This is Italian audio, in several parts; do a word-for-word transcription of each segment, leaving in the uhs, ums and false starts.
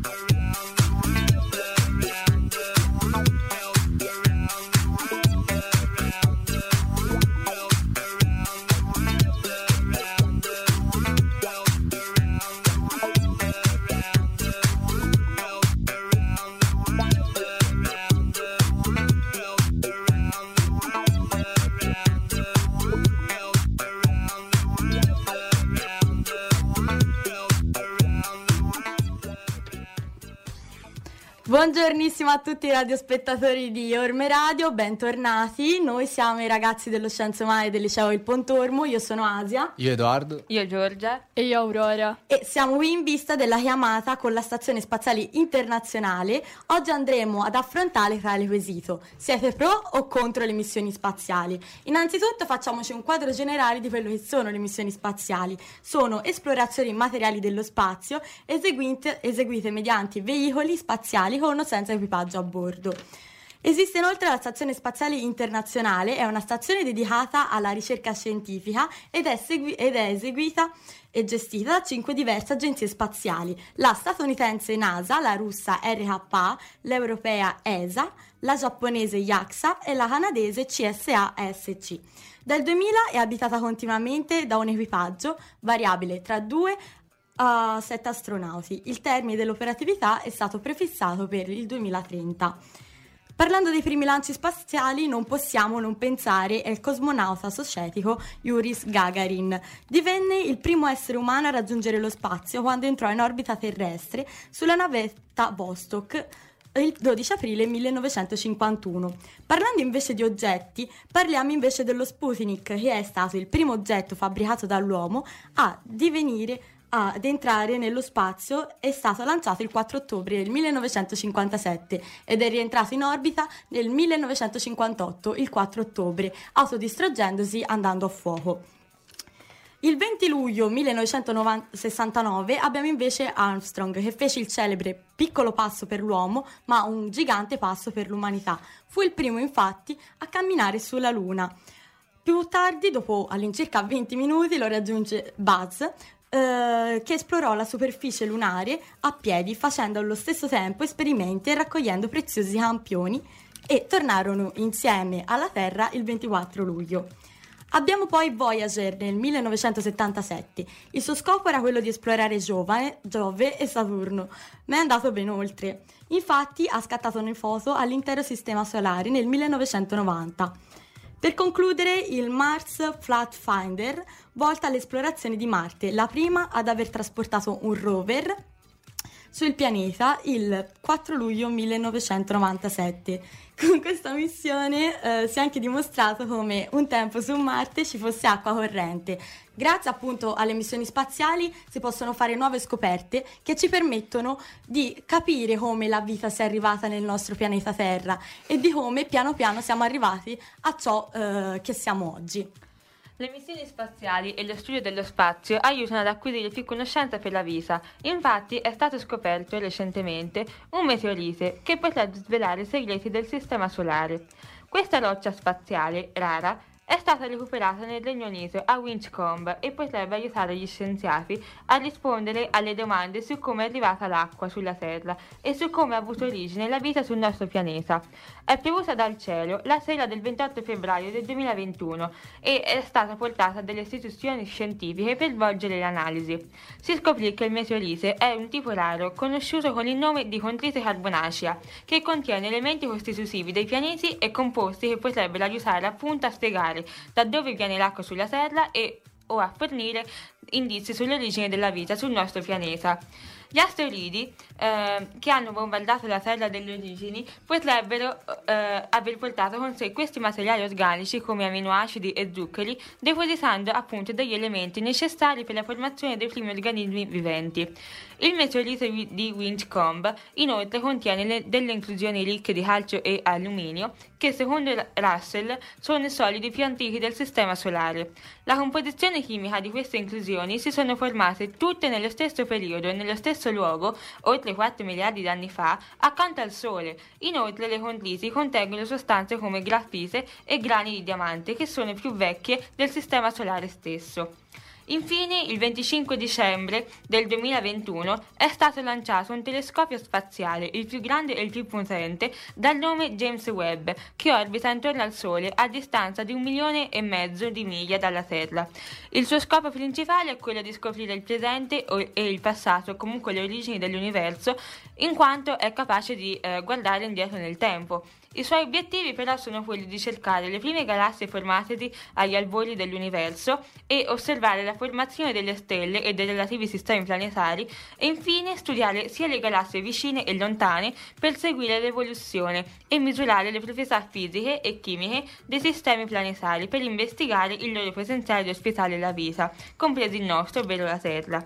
Buongiornissimo a tutti i radiospettatori di Orme Radio, bentornati. Noi siamo i ragazzi dello Scienze Umane del Liceo Il Pontormo. Io sono Asia. Io Edoardo. Io Giorgia. E io Aurora. E siamo qui in vista della chiamata con la Stazione Spaziale Internazionale. Oggi andremo ad affrontare tale quesito: siete pro o contro le missioni spaziali? Innanzitutto facciamoci un quadro generale di quello che sono le missioni spaziali. Sono esplorazioni materiali dello spazio eseguite, eseguite mediante veicoli spaziali con o senza equipaggio a bordo. Esiste inoltre la Stazione Spaziale Internazionale, è una stazione dedicata alla ricerca scientifica ed è, segui- ed è eseguita e gestita da cinque diverse agenzie spaziali: la statunitense NASA, la russa R K A, l'europea E S A, la giapponese JAXA e la canadese C S A S C. Dal duemila è abitata continuamente da un equipaggio variabile tra due a sette astronauti. Il termine dell'operatività è stato prefissato per il duemilatrenta. Parlando dei primi lanci spaziali, non possiamo non pensare al cosmonauta sovietico Yuri Gagarin. Divenne il primo essere umano a raggiungere lo spazio quando entrò in orbita terrestre sulla navetta Vostok il dodici aprile millenovecentocinquantuno. Parlando invece di oggetti, parliamo invece dello Sputnik, che è stato il primo oggetto fabbricato dall'uomo a divenire ad entrare nello spazio. È stato lanciato il quattro ottobre del millenovecentocinquantasette ed è rientrato in orbita nel millenovecentocinquantotto il quattro ottobre, autodistruggendosi andando a fuoco. Il venti luglio millenovecentosessantanove abbiamo invece Armstrong, che fece il celebre piccolo passo per l'uomo ma un gigante passo per l'umanità. Fu il primo infatti a camminare sulla Luna. Più tardi, dopo all'incirca venti minuti, lo raggiunge Buzz, Uh, che esplorò la superficie lunare a piedi, facendo allo stesso tempo esperimenti e raccogliendo preziosi campioni, e tornarono insieme alla Terra il ventiquattro luglio. Abbiamo poi Voyager nel millenovecentosettantasette. Il suo scopo era quello di esplorare Giove, Giove e Saturno, ma è andato ben oltre. Infatti ha scattato una foto all'intero sistema solare nel millenovecentonovanta. Per concludere, il Mars Flight Finder volta all'esplorazione di Marte, la prima ad aver trasportato un rover sul pianeta il quattro luglio millenovecentonovantasette. Con questa missione eh, si è anche dimostrato come un tempo su Marte ci fosse acqua corrente. Grazie appunto alle missioni spaziali si possono fare nuove scoperte che ci permettono di capire come la vita sia arrivata nel nostro pianeta Terra e di come piano piano siamo arrivati a ciò eh, che siamo oggi. Le missioni spaziali e lo studio dello spazio aiutano ad acquisire più conoscenza per la vita. Infatti è stato scoperto recentemente un meteorite che potrebbe svelare i segreti del Sistema Solare. Questa roccia spaziale rara è stata recuperata nel Regno Unito a Winchcombe e potrebbe aiutare gli scienziati a rispondere alle domande su come è arrivata l'acqua sulla Terra e su come ha avuto origine la vita sul nostro pianeta. È piovuta dal cielo la sera del ventotto febbraio del duemilaventuno e è stata portata dalle istituzioni scientifiche per svolgere l'analisi. Si scoprì che il meteorite è un tipo raro conosciuto con il nome di condrite carbonacea, che contiene elementi costitutivi dei pianeti e composti che potrebbero aiutare appunto a spiegare da dove viene l'acqua sulla Terra e o a fornire indizi sull'origine della vita sul nostro pianeta. Gli asteroidi eh, che hanno bombardato la Terra delle origini potrebbero eh, aver portato con sé questi materiali organici come aminoacidi e zuccheri, depositando appunto degli elementi necessari per la formazione dei primi organismi viventi. Il meteorite di Winchcombe inoltre contiene le, delle inclusioni ricche di calcio e alluminio che secondo Russell sono i solidi più antichi del Sistema Solare. La composizione chimica di queste inclusioni si sono formate tutte nello stesso periodo e nello stesso luogo, oltre quattro miliardi di anni fa, accanto al Sole. Inoltre le condriti contengono sostanze come grafite e grani di diamante che sono più vecchie del Sistema Solare stesso. Infine, il venticinque dicembre del duemilaventuno è stato lanciato un telescopio spaziale, il più grande e il più potente, dal nome James Webb, che orbita intorno al Sole a distanza di un milione e mezzo di miglia dalla Terra. Il suo scopo principale è quello di scoprire il presente e il passato, comunque le origini dell'universo, in quanto è capace di eh, guardare indietro nel tempo. I suoi obiettivi però sono quelli di cercare le prime galassie formatesi agli albori dell'universo e osservare la formazione delle stelle e dei relativi sistemi planetari e infine studiare sia le galassie vicine e lontane per seguire l'evoluzione e misurare le proprietà fisiche e chimiche dei sistemi planetari per investigare il loro potenziale di ospitare la vita, compreso il nostro, ovvero la Terra.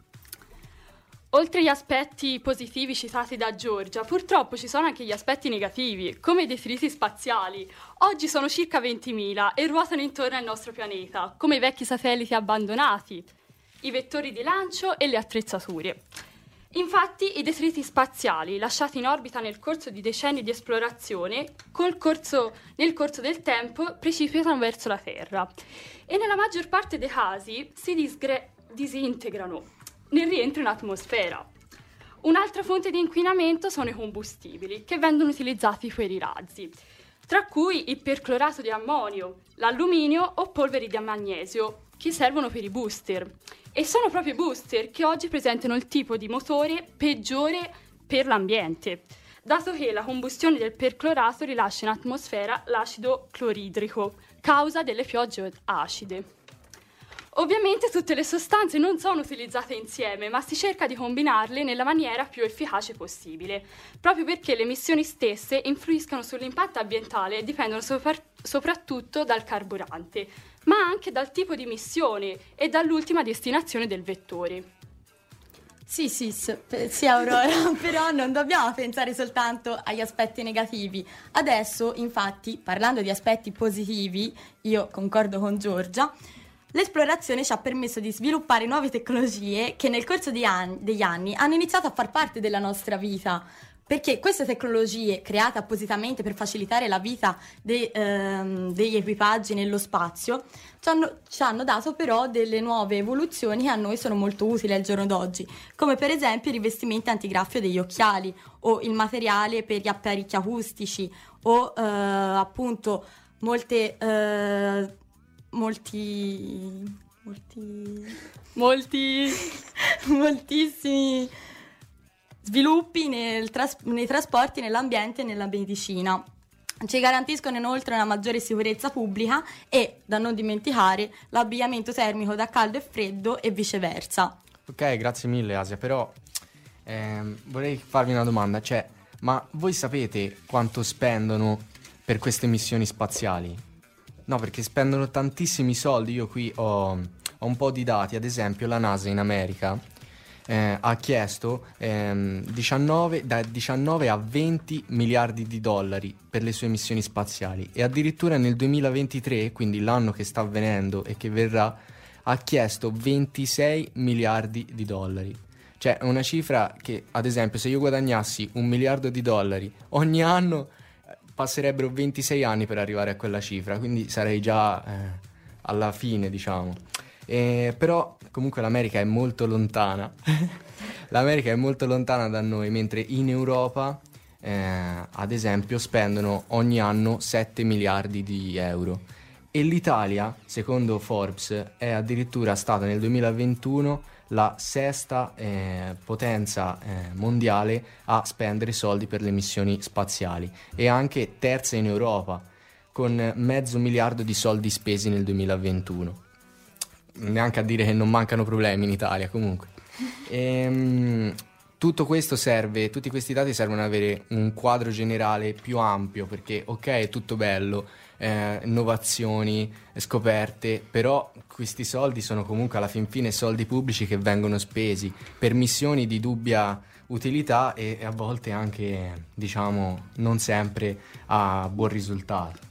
Oltre agli aspetti positivi citati da Giorgia, purtroppo ci sono anche gli aspetti negativi, come i detriti spaziali. Oggi sono circa ventimila e ruotano intorno al nostro pianeta, come i vecchi satelliti abbandonati, i vettori di lancio e le attrezzature. Infatti, i detriti spaziali lasciati in orbita nel corso di decenni di esplorazione, col corso, nel corso del tempo, precipitano verso la Terra e nella maggior parte dei casi si disgre- disintegrano nel rientro in atmosfera. Un'altra fonte di inquinamento sono i combustibili che vengono utilizzati per i razzi, tra cui il perclorato di ammonio, l'alluminio o polveri di magnesio, che servono per i booster. E sono proprio i booster che oggi presentano il tipo di motore peggiore per l'ambiente, dato che la combustione del perclorato rilascia in atmosfera l'acido cloridrico, causa delle piogge acide. Ovviamente tutte le sostanze non sono utilizzate insieme, ma si cerca di combinarle nella maniera più efficace possibile, proprio perché le emissioni stesse influiscono sull'impatto ambientale e dipendono sopra- soprattutto dal carburante, ma anche dal tipo di missione e dall'ultima destinazione del vettore. Sì, sì, sì, Aurora, però non dobbiamo pensare soltanto agli aspetti negativi. Adesso, infatti, parlando di aspetti positivi, io concordo con Giorgia, l'esplorazione ci ha permesso di sviluppare nuove tecnologie che nel corso di anni, degli anni hanno iniziato a far parte della nostra vita, perché queste tecnologie, create appositamente per facilitare la vita de, ehm, degli equipaggi nello spazio, ci hanno, ci hanno dato però delle nuove evoluzioni che a noi sono molto utili al giorno d'oggi, come per esempio i rivestimenti antigraffio degli occhiali o il materiale per gli apparecchi acustici o eh, appunto molte... Eh, molti molti molti moltissimi sviluppi nel tras- nei trasporti, nell'ambiente e nella medicina. Ci garantiscono inoltre una maggiore sicurezza pubblica e, da non dimenticare, l'abbigliamento termico da caldo e freddo e viceversa. Ok, grazie mille Asia, però ehm, vorrei farvi una domanda, cioè, ma voi sapete quanto spendono per queste missioni spaziali? No, perché spendono tantissimi soldi. Io qui ho, ho un po' di dati. Ad esempio la NASA in America eh, ha chiesto ehm, diciannove, da diciannove a venti miliardi di dollari per le sue missioni spaziali, e addirittura nel duemilaventitré, quindi l'anno che sta avvenendo e che verrà, ha chiesto ventisei miliardi di dollari. Cioè è una cifra che, ad esempio, se io guadagnassi un miliardo di dollari ogni anno, passerebbero ventisei anni per arrivare a quella cifra, quindi sarei già eh, alla fine, diciamo. E, però comunque l'America è molto lontana. L'America è molto lontana da noi, mentre in Europa, eh, ad esempio, spendono ogni anno sette miliardi di euro. E l'Italia, secondo Forbes, è addirittura stata nel duemilaventuno la sesta eh, potenza eh, mondiale a spendere soldi per le missioni spaziali e anche terza in Europa, con mezzo miliardo di soldi spesi nel duemilaventuno. Neanche a dire che non mancano problemi in Italia, comunque. Ehm, tutto questo serve, tutti questi dati servono ad avere un quadro generale più ampio, perché ok, è tutto bello, eh, innovazioni, scoperte, però questi soldi sono comunque alla fin fine soldi pubblici che vengono spesi per missioni di dubbia utilità e a volte anche, diciamo, non sempre a buon risultato.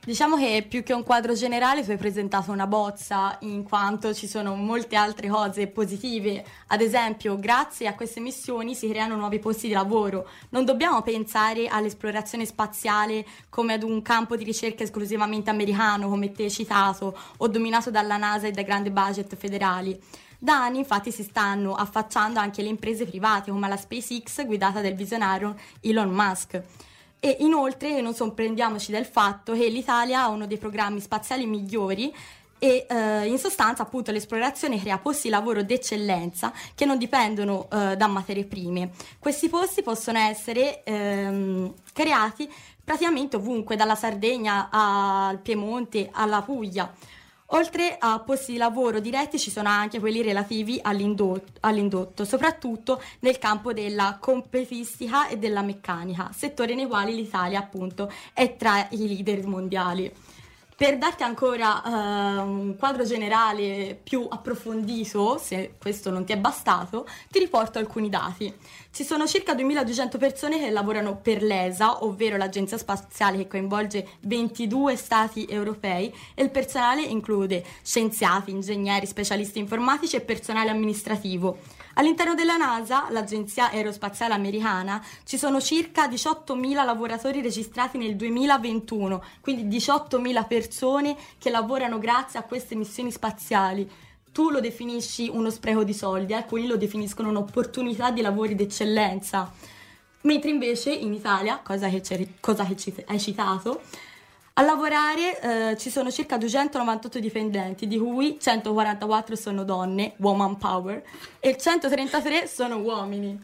Diciamo che più che un quadro generale tu hai presentato una bozza, in quanto ci sono molte altre cose positive. Ad esempio, grazie a queste missioni si creano nuovi posti di lavoro. Non dobbiamo pensare all'esplorazione spaziale come ad un campo di ricerca esclusivamente americano, come te hai citato, o dominato dalla NASA e dai grandi budget federali. Da anni infatti si stanno affacciando anche le imprese private come la SpaceX guidata dal visionario Elon Musk. E inoltre non sorprendiamoci del fatto che l'Italia ha uno dei programmi spaziali migliori e eh, in sostanza appunto l'esplorazione crea posti di lavoro d'eccellenza che non dipendono eh, da materie prime. Questi posti possono essere ehm, creati praticamente ovunque, dalla Sardegna al Piemonte alla Puglia. Oltre a posti di lavoro diretti ci sono anche quelli relativi all'indotto, all'indotto, soprattutto nel campo della competistica e della meccanica, settori nei quali l'Italia appunto è tra i leader mondiali. Per darti ancora uh, un quadro generale più approfondito, se questo non ti è bastato, ti riporto alcuni dati. Ci sono circa duemiladuecento persone che lavorano per l'E S A, ovvero l'agenzia spaziale che coinvolge ventidue stati europei, e il personale include scienziati, ingegneri, specialisti informatici e personale amministrativo. All'interno della NASA, l'agenzia aerospaziale americana, ci sono circa diciottomila lavoratori registrati nel duemilaventuno, quindi diciottomila persone che lavorano grazie a queste missioni spaziali. Tu lo definisci uno spreco di soldi, alcuni lo definiscono un'opportunità di lavori d'eccellenza. Mentre invece in Italia, cosa che, c'è, cosa che ci hai citato, a lavorare eh, ci sono circa duecentonovantotto dipendenti, di cui centoquarantaquattro sono donne, woman power, e centotrentatré sono uomini.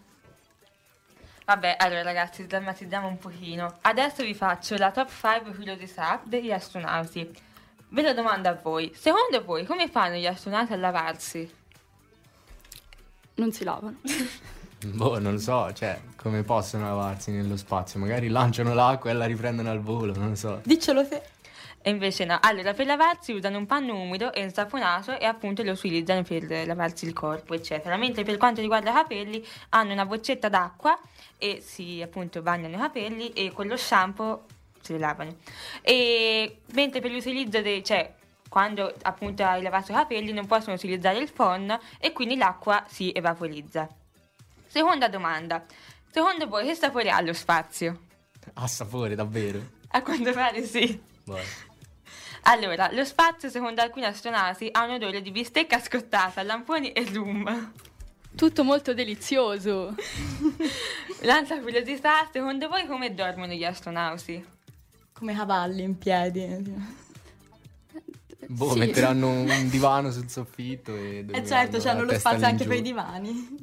Vabbè, allora ragazzi, sdrammatizziamo un pochino. Adesso vi faccio la top cinque curiosità degli astronauti. Ve la domando a voi. Secondo voi come fanno gli astronauti a lavarsi? Non si lavano. Boh, non lo so, cioè, come possono lavarsi nello spazio? Magari lanciano l'acqua e la riprendono al volo, non lo so. Diccelo te. E invece no. Allora, per lavarsi usano un panno umido e insaponato e appunto lo utilizzano per lavarsi il corpo, eccetera. Mentre per quanto riguarda i capelli, hanno una boccetta d'acqua e si appunto bagnano i capelli e con lo shampoo si li lavano. E mentre per l'utilizzo dei... cioè, quando appunto hai lavato i capelli non possono utilizzare il phon e quindi l'acqua si evaporizza. Seconda domanda. Secondo voi che sapore ha lo spazio? Ha sapore, davvero? A quanto pare sì. Vai. Allora, lo spazio secondo alcuni astronauti ha un odore di bistecca scottata, lamponi e rum. Tutto molto delizioso. L'altra curiosità, secondo voi come dormono gli astronauti? Come cavalli in piedi. Boh, Sì. metteranno un divano sul soffitto e... E certo, c'hanno lo testa spazio anche all'ingiù. per i divani.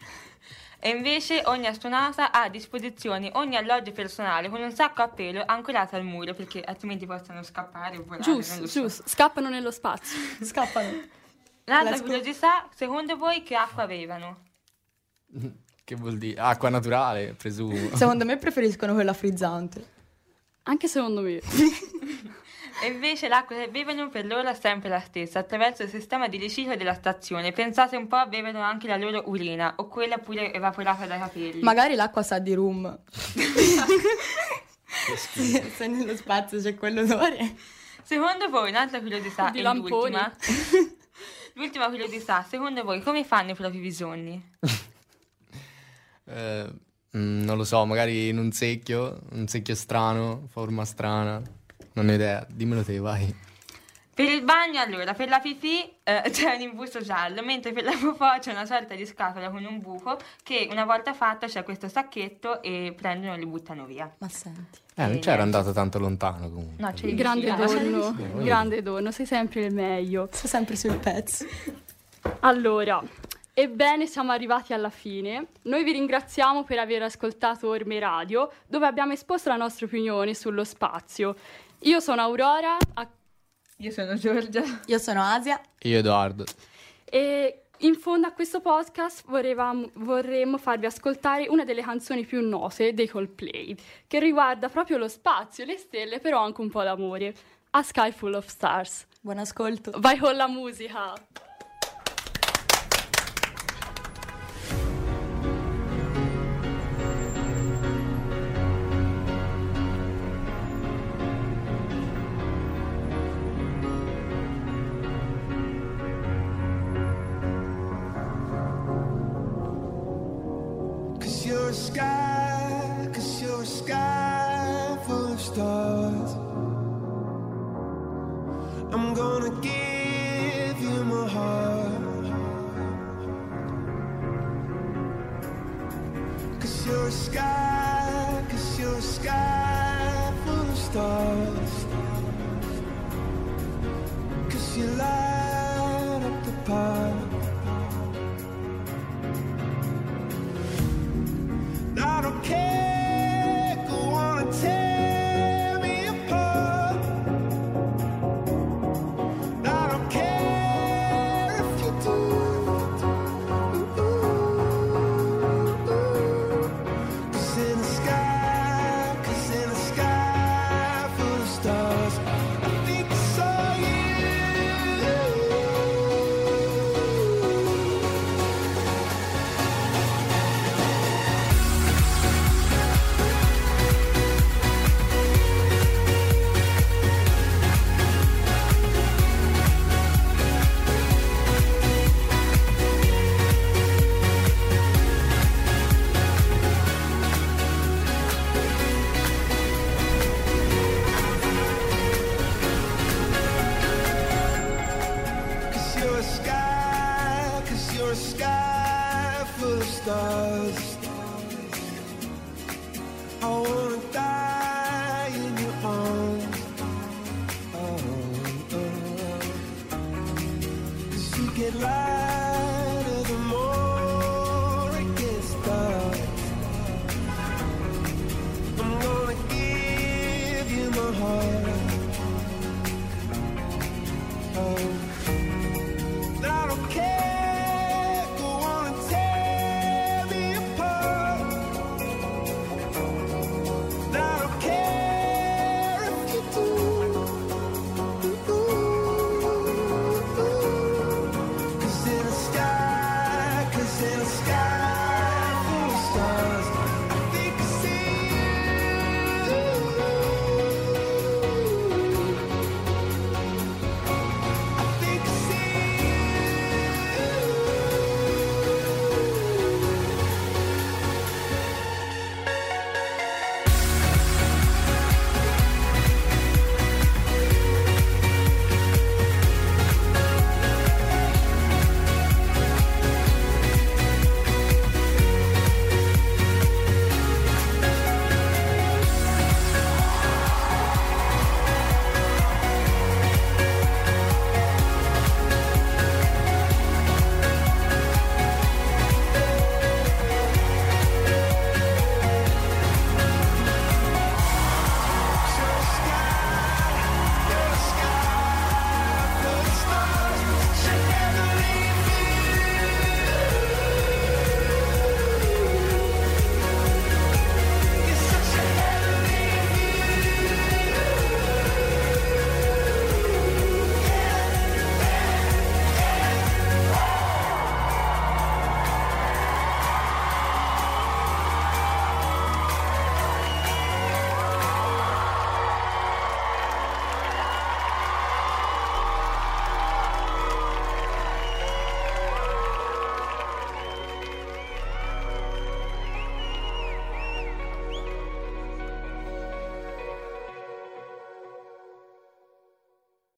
E invece ogni astronauta ha a disposizione ogni alloggio personale con un sacco a pelo ancorato al muro perché altrimenti possono scappare o volare. non Giusto, lo so. giusto. Scappano nello spazio. Scappano. L'altra La scu- curiosità, secondo voi che acqua avevano? Che vuol dire? Acqua naturale, presumo. Secondo me preferiscono quella frizzante. Anche secondo me. E invece l'acqua che bevono per loro è sempre la stessa, attraverso il sistema di riciclo della stazione. Pensate un po', bevono anche la loro urina, o quella pure evaporata dai capelli. Magari l'acqua sa di rum. se, se nello spazio c'è quell'odore. Secondo voi, un'altra curiosità, Di e lamponi. l'ultima, l'ultima curiosità, secondo voi come fanno i propri bisogni? Eh, mm, non lo so, magari in un secchio, un secchio strano, forma strana. Non ho idea, dimmelo te, vai. Per il bagno, allora, per la pipì eh, c'è un imbusto giallo, mentre per la popò c'è una sorta di scatola con un buco che una volta fatta c'è questo sacchetto e prendono e li buttano via. Ma senti. Eh, non E c'era niente. andato tanto lontano comunque. No, c'è il Grande vicino. dono, grande dono, sei sempre il meglio. Sei sempre sul pezzo. Allora, ebbene siamo arrivati alla fine. Noi vi ringraziamo per aver ascoltato Orme Radio, dove abbiamo esposto la nostra opinione sullo spazio. Io sono Aurora a- Io sono Giorgia. Io sono Asia. Io Edoardo. e in fondo a questo podcast vorrevamo- vorremmo farvi ascoltare una delle canzoni più note dei Coldplay, che riguarda proprio lo spazio, le stelle, però anche un po' d'amore. A Sky Full of Stars. Buon ascolto. Vai con la musica! 'Cause you're a sky, 'cause you're a sky full of stars. I'm gonna give you my heart. 'Cause you're a sky, 'cause you're a sky full of stars. 'Cause you light up the path. I don't care, go on and tear me apart. I don't care if you do. Ooh, ooh, ooh. 'Cause in the sky, 'cause in the sky full of stars, I think I saw you. Cause you're a sky, cause you're a sky full of stars.